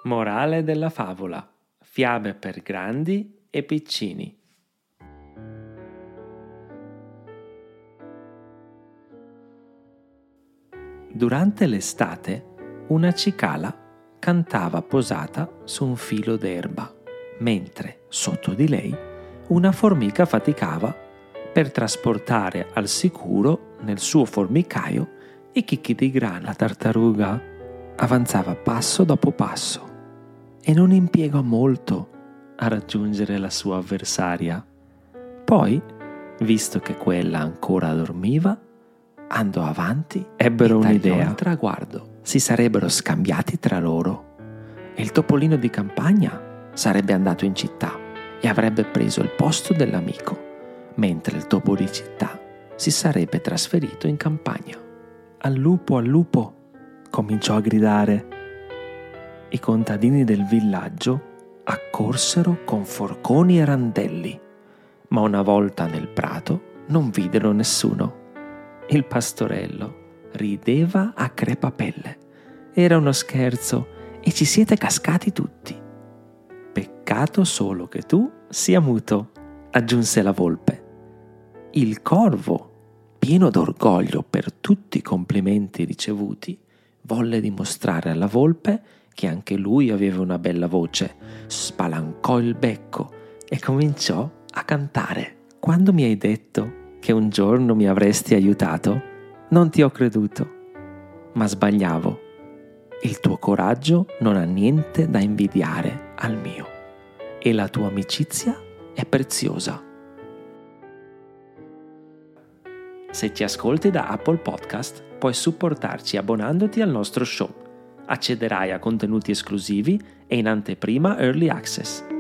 Morale della favola: fiabe per grandi e piccini. Durante l'estate, una cicala cantava posata su un filo d'erba, mentre sotto di lei una formica faticava per trasportare al sicuro nel suo formicaio i chicchi di grano. La tartaruga avanzava passo dopo passo e non impiegò molto a raggiungere la sua avversaria. Poi, visto che quella ancora dormiva, andò avanti. Ebbero un'idea. Al traguardo si sarebbero scambiati tra loro e il topolino di campagna sarebbe andato in città e avrebbe preso il posto dell'amico, mentre il topo di città si sarebbe trasferito in campagna. Al lupo, cominciò a gridare. I contadini del villaggio accorsero con forconi e randelli, ma una volta nel prato non videro nessuno. Il pastorello rideva a crepapelle. Era uno scherzo e ci siete cascati tutti. Peccato solo che tu sia muto, aggiunse la volpe. Il corvo, pieno d'orgoglio per tutti i complimenti ricevuti, volle dimostrare alla volpe che anche lui aveva una bella voce. Spalancò il becco e cominciò a cantare. Quando mi hai detto che un giorno mi avresti aiutato, non ti ho creduto, ma sbagliavo. Il tuo coraggio non ha niente da invidiare al mio e la tua amicizia è preziosa. Se ci ascolti da Apple Podcast, puoi supportarci abbonandoti al nostro show. Accederai a contenuti esclusivi e in anteprima Early Access.